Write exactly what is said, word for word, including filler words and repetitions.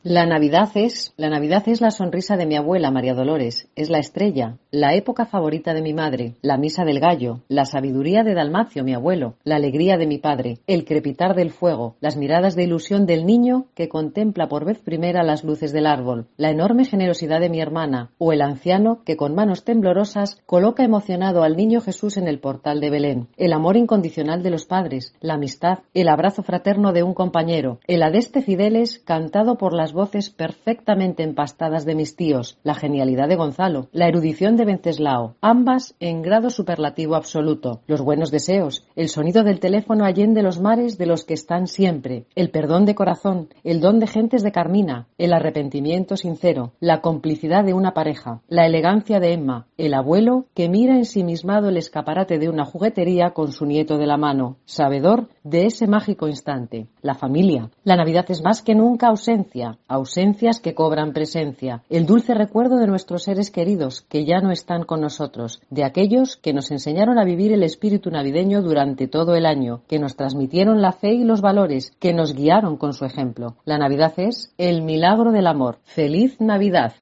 La Navidad es, la Navidad es la sonrisa de mi abuela María Dolores, es la estrella, la época favorita de mi madre, la misa del gallo, la sabiduría de Dalmacio, mi abuelo, la alegría de mi padre, el crepitar del fuego, las miradas de ilusión del niño que contempla por vez primera las luces del árbol, la enorme generosidad de mi hermana, o el anciano que con manos temblorosas coloca emocionado al niño Jesús en el portal de Belén, el amor incondicional de los padres, la amistad, el abrazo fraterno de un compañero, el adeste fideles cantado por las voces perfectamente empastadas de mis tíos, la genialidad de Gonzalo, la erudición de Venceslao, ambas en grado superlativo absoluto, los buenos deseos, el sonido del teléfono allende los mares de los que están siempre, el perdón de corazón, el don de gentes de Carmina, el arrepentimiento sincero, la complicidad de una pareja, la elegancia de Emma, el abuelo que mira ensimismado el escaparate de una juguetería con su nieto de la mano, sabedor de ese mágico instante, la familia. La Navidad es más que nunca ausencia, ausencias que cobran presencia, el dulce recuerdo de nuestros seres queridos que ya no están con nosotros, de aquellos que nos enseñaron a vivir el espíritu navideño durante todo el año, que nos transmitieron la fe y los valores, que nos guiaron con su ejemplo. La Navidad es el milagro del amor. ¡Feliz Navidad!